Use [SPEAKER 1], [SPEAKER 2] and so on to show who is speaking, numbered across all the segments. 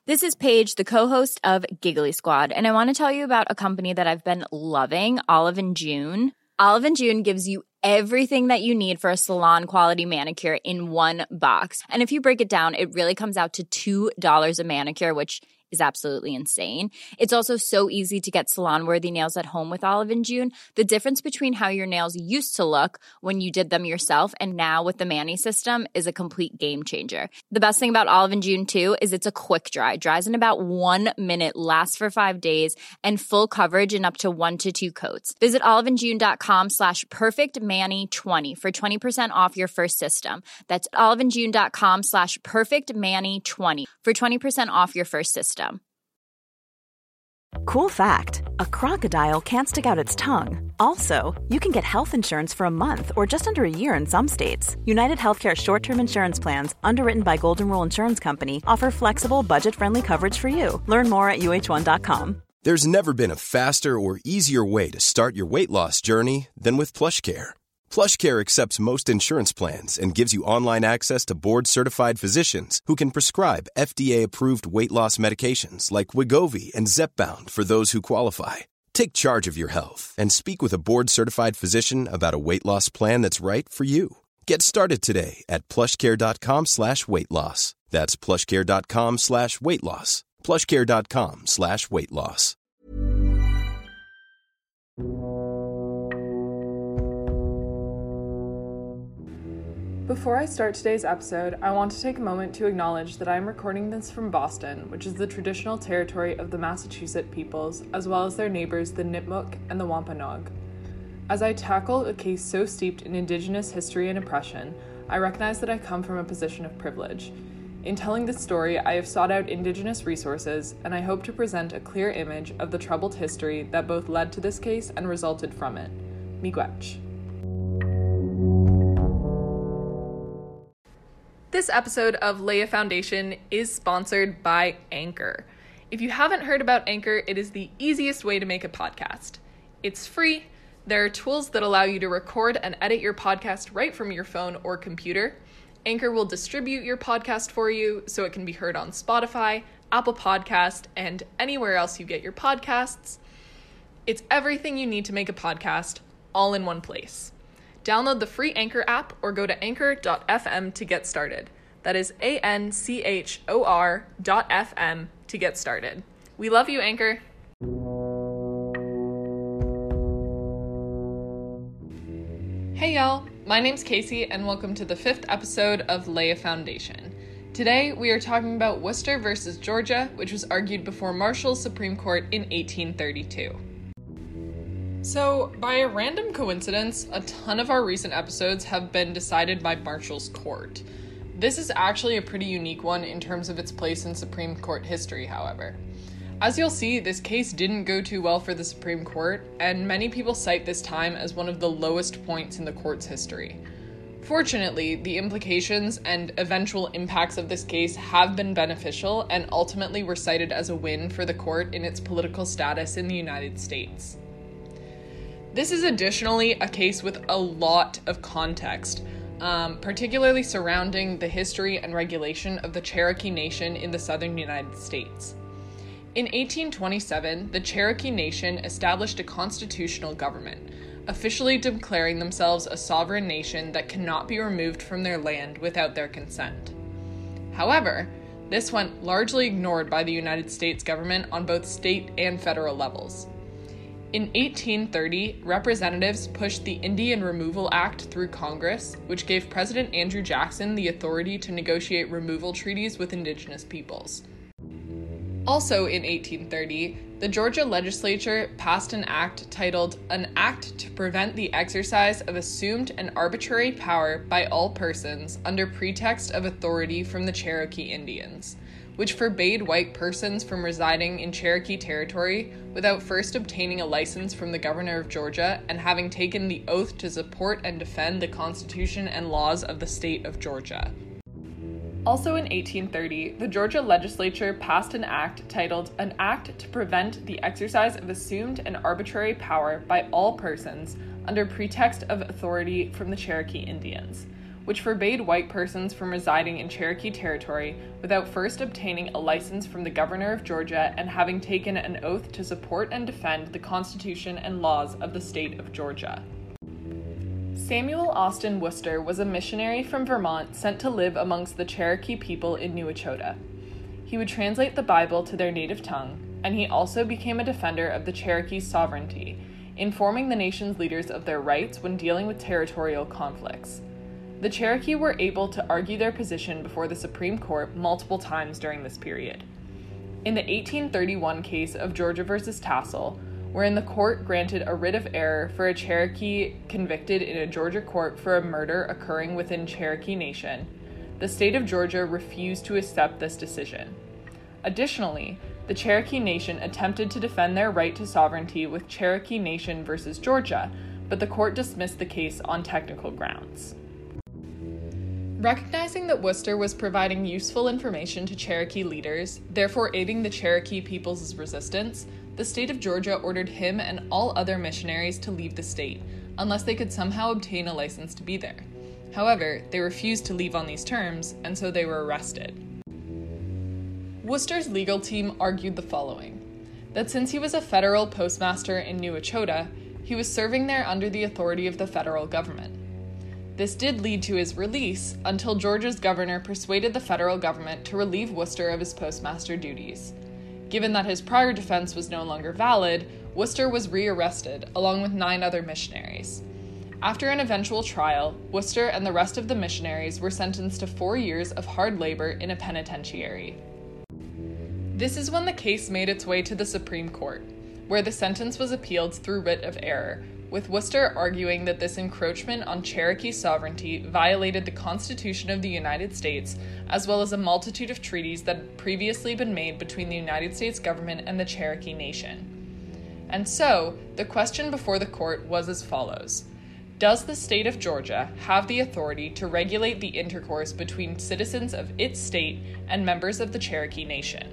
[SPEAKER 1] This is Paige, the co-host of Giggly Squad, and I want to tell you about a company that I've been loving, Olive & June. Olive & June gives you everything that you need for a salon-quality manicure in one box. And if you break it down, it really comes out to $2 a manicure, which is absolutely insane. It's also so easy to get salon-worthy nails at home with Olive & June. The difference between how your nails used to look when you did them yourself and now with the Mani system is a complete game changer. The best thing about Olive & June, too, is it's a quick dry. Dries in about 1 minute, lasts for 5 days, and full coverage in up to 1 to 2 coats. Visit oliveandjune.com/perfectmani20 for 20% off your first system. That's oliveandjune.com/perfectmani20 for 20% off your first system.
[SPEAKER 2] Cool fact, a crocodile can't stick out its tongue. Also, you can get health insurance for a month or just under a year in some states. United Healthcare short-term insurance plans, underwritten by Golden Rule Insurance Company, offer flexible, budget-friendly coverage for you. Learn more at uh1.com.
[SPEAKER 3] There's never been a faster or easier way to start your weight loss journey than with PlushCare. PlushCare accepts most insurance plans and gives you online access to board-certified physicians who can prescribe FDA-approved weight loss medications like Wegovy and Zepbound for those who qualify. Take charge of your health and speak with a board-certified physician about a weight loss plan that's right for you. Get started today at plushcare.com/weight-loss. That's plushcare.com/weight-loss. plushcare.com/weight-loss.
[SPEAKER 4] Before I start today's episode, I want to take a moment to acknowledge that I am recording this from Boston, which is the traditional territory of the Massachusetts peoples, as well as their neighbors, the Nipmuc and the Wampanoag. As I tackle a case so steeped in Indigenous history and oppression, I recognize that I come from a position of privilege. In telling this story, I have sought out Indigenous resources, and I hope to present a clear image of the troubled history that both led to this case and resulted from it. Miigwech. This episode of Leia Foundation is sponsored by Anchor. If you haven't heard about Anchor, it is the easiest way to make a podcast. It's free. There are tools that allow you to record and edit your podcast right from your phone or computer. Anchor will distribute your podcast for you so it can be heard on Spotify, Apple Podcast, and anywhere else you get your podcasts. It's everything you need to make a podcast, all in one place. Download the free Anchor app or go to anchor.fm to get started. That is anchor.fm to get started. We love you, Anchor. Hey y'all, my name's Casey and welcome to the 5th episode of Leia Foundation. Today we are talking about Worcester versus Georgia, which was argued before Marshall's Supreme Court in 1832. So, by a random coincidence, a ton of our recent episodes have been decided by Marshall's court. This is actually a pretty unique one in terms of its place in Supreme Court history, however. As you'll see, this case didn't go too well for the Supreme Court, and many people cite this time as one of the lowest points in the court's history. Fortunately, the implications and eventual impacts of this case have been beneficial and ultimately were cited as a win for the court in its political status in the United States. This is additionally a case with a lot of context, particularly surrounding the history and regulation of the Cherokee Nation in the southern United States. In 1827, the Cherokee Nation established a constitutional government, officially declaring themselves a sovereign nation that cannot be removed from their land without their consent. However, this went largely ignored by the United States government on both state and federal levels. In 1830, representatives pushed the Indian Removal Act through Congress, which gave President Andrew Jackson the authority to negotiate removal treaties with indigenous peoples. Also in 1830, the Georgia legislature passed an act titled An Act to Prevent the Exercise of Assumed and Arbitrary Power by All Persons under Pretext of Authority from the Cherokee Indians, which forbade white persons from residing in Cherokee territory without first obtaining a license from the governor of Georgia and having taken the oath to support and defend the Constitution and laws of the state of Georgia. Also in 1830, the Georgia legislature passed an act titled An Act to Prevent the Exercise of Assumed and Arbitrary Power by All Persons under Pretext of Authority from the Cherokee Indians, which forbade white persons from residing in Cherokee territory without first obtaining a license from the governor of Georgia and having taken an oath to support and defend the Constitution and laws of the state of Georgia. Samuel Austin Worcester was a missionary from Vermont sent to live amongst the Cherokee people in New Echota. He would translate the Bible to their native tongue, and he also became a defender of the Cherokee's sovereignty, informing the nation's leaders of their rights when dealing with territorial conflicts. The Cherokee were able to argue their position before the Supreme Court multiple times during this period. In the 1831 case of Georgia v. Tassel, wherein the court granted a writ of error for a Cherokee convicted in a Georgia court for a murder occurring within Cherokee Nation, the state of Georgia refused to accept this decision. Additionally, the Cherokee Nation attempted to defend their right to sovereignty with Cherokee Nation versus Georgia, but the court dismissed the case on technical grounds. Recognizing that Worcester was providing useful information to Cherokee leaders, therefore aiding the Cherokee people's resistance, the state of Georgia ordered him and all other missionaries to leave the state, unless they could somehow obtain a license to be there. However, they refused to leave on these terms, and so they were arrested. Worcester's legal team argued the following: that since he was a federal postmaster in New Echota, he was serving there under the authority of the federal government. This did lead to his release until Georgia's governor persuaded the federal government to relieve Worcester of his postmaster duties. Given that his prior defense was no longer valid, Worcester was rearrested along with 9 other missionaries. After an eventual trial, Worcester and the rest of the missionaries were sentenced to 4 years of hard labor in a penitentiary. This is when the case made its way to the Supreme Court, where the sentence was appealed through writ of error, with Worcester arguing that this encroachment on Cherokee sovereignty violated the Constitution of the United States, as well as a multitude of treaties that had previously been made between the United States government and the Cherokee Nation. And so, the question before the court was as follows: does the state of Georgia have the authority to regulate the intercourse between citizens of its state and members of the Cherokee Nation?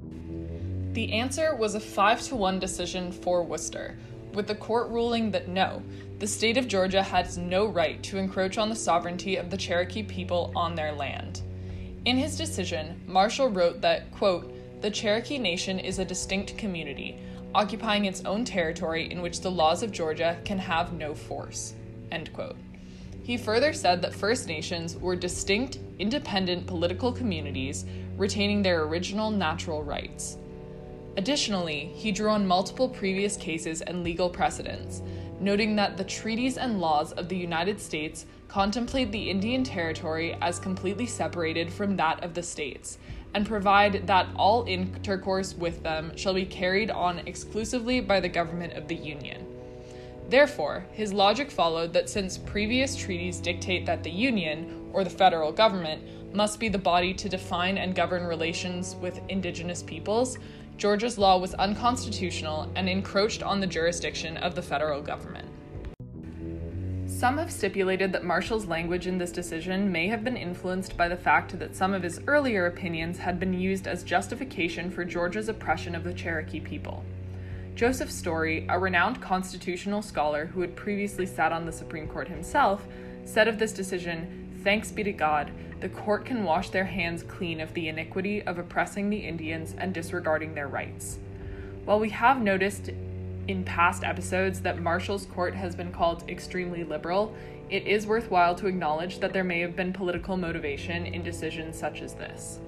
[SPEAKER 4] The answer was a 5-1 decision for Worcester, with the court ruling that no, the state of Georgia has no right to encroach on the sovereignty of the Cherokee people on their land. In his decision, Marshall wrote that, quote, "The Cherokee Nation is a distinct community, occupying its own territory in which the laws of Georgia can have no force," end quote. He further said that First Nations were distinct, independent political communities retaining their original natural rights. Additionally, he drew on multiple previous cases and legal precedents, noting that the treaties and laws of the United States contemplate the Indian Territory as completely separated from that of the states, and provide that all intercourse with them shall be carried on exclusively by the government of the Union. Therefore, his logic followed that since previous treaties dictate that the Union, or the federal government, must be the body to define and govern relations with indigenous peoples, Georgia's law was unconstitutional and encroached on the jurisdiction of the federal government. Some have stipulated that Marshall's language in this decision may have been influenced by the fact that some of his earlier opinions had been used as justification for Georgia's oppression of the Cherokee people. Joseph Story, a renowned constitutional scholar who had previously sat on the Supreme Court himself, said of this decision, "Thanks be to God, the court can wash their hands clean of the iniquity of oppressing the Indians and disregarding their rights." While we have noticed in past episodes that Marshall's court has been called extremely liberal, it is worthwhile to acknowledge that there may have been political motivation in decisions such as this.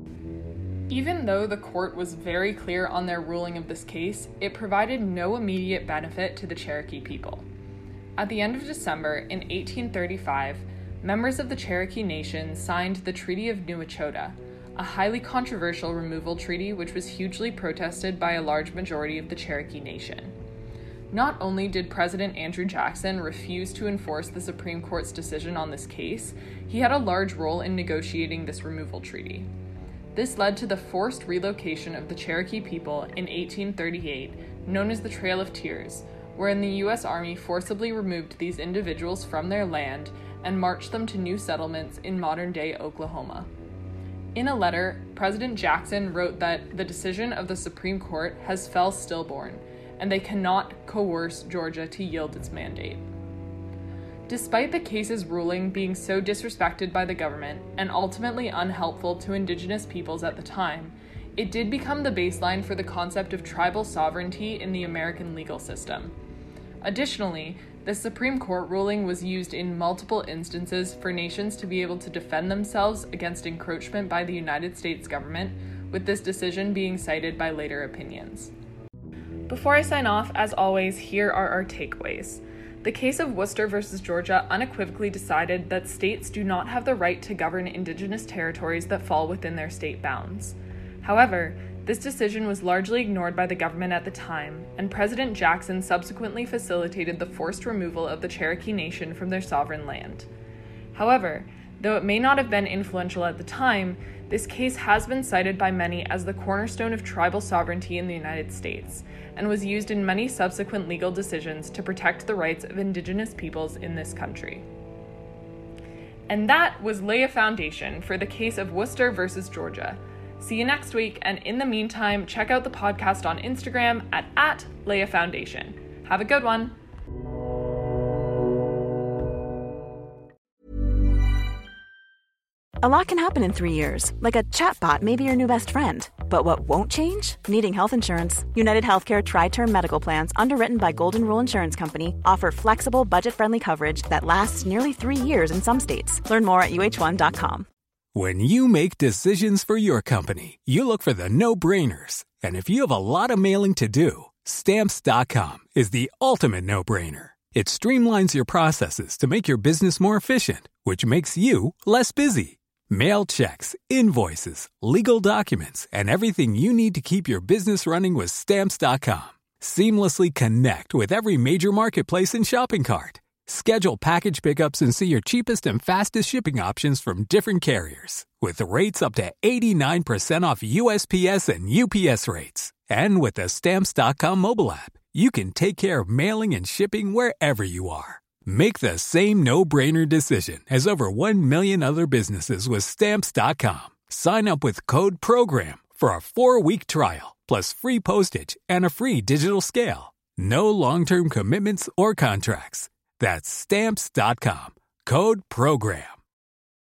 [SPEAKER 4] Even though the court was very clear on their ruling of this case, it provided no immediate benefit to the Cherokee people. At the end of December in 1835, members of the Cherokee Nation signed the Treaty of New Echota, a highly controversial removal treaty which was hugely protested by a large majority of the Cherokee Nation. Not only did President Andrew Jackson refuse to enforce the Supreme Court's decision on this case, he had a large role in negotiating this removal treaty. This led to the forced relocation of the Cherokee people in 1838, known as the Trail of Tears, wherein the U.S. Army forcibly removed these individuals from their land and marched them to new settlements in modern-day Oklahoma. In a letter, President Jackson wrote that the decision of the Supreme Court has fell stillborn, and they cannot coerce Georgia to yield its mandate. Despite the case's ruling being so disrespected by the government and ultimately unhelpful to Indigenous peoples at the time, it did become the baseline for the concept of tribal sovereignty in the American legal system. Additionally, the Supreme Court ruling was used in multiple instances for nations to be able to defend themselves against encroachment by the United States government, with this decision being cited by later opinions. Before I sign off, as always, here are our takeaways. The case of Worcester versus Georgia unequivocally decided that states do not have the right to govern Indigenous territories that fall within their state bounds. However, this decision was largely ignored by the government at the time, and President Jackson subsequently facilitated the forced removal of the Cherokee Nation from their sovereign land. However, though it may not have been influential at the time, this case has been cited by many as the cornerstone of tribal sovereignty in the United States, and was used in many subsequent legal decisions to protect the rights of Indigenous peoples in this country. And that was Lay a Foundation for the case of Worcester versus Georgia. See you next week, and in the meantime, check out the podcast on Instagram at @LayAFoundation. Have a good one.
[SPEAKER 2] A lot can happen in 3 years, like a chatbot may be your new best friend. But what won't change? Needing health insurance. United Healthcare Tri-Term Medical Plans, underwritten by Golden Rule Insurance Company, offer flexible, budget-friendly coverage that lasts nearly 3 years in some states. Learn more at UH1.com.
[SPEAKER 5] When you make decisions for your company, you look for the no-brainers. And if you have a lot of mailing to do, Stamps.com is the ultimate no-brainer. It streamlines your processes to make your business more efficient, which makes you less busy. Mail checks, invoices, legal documents, and everything you need to keep your business running with Stamps.com. Seamlessly connect with every major marketplace and shopping cart. Schedule package pickups and see your cheapest and fastest shipping options from different carriers, with rates up to 89% off USPS and UPS rates. And with the Stamps.com mobile app, you can take care of mailing and shipping wherever you are. Make the same no-brainer decision as over 1 million other businesses with Stamps.com. Sign up with code PROGRAM for a 4-week trial, plus free postage and a free digital scale. No long-term commitments or contracts. That's Stamps.com. Code PROGRAM.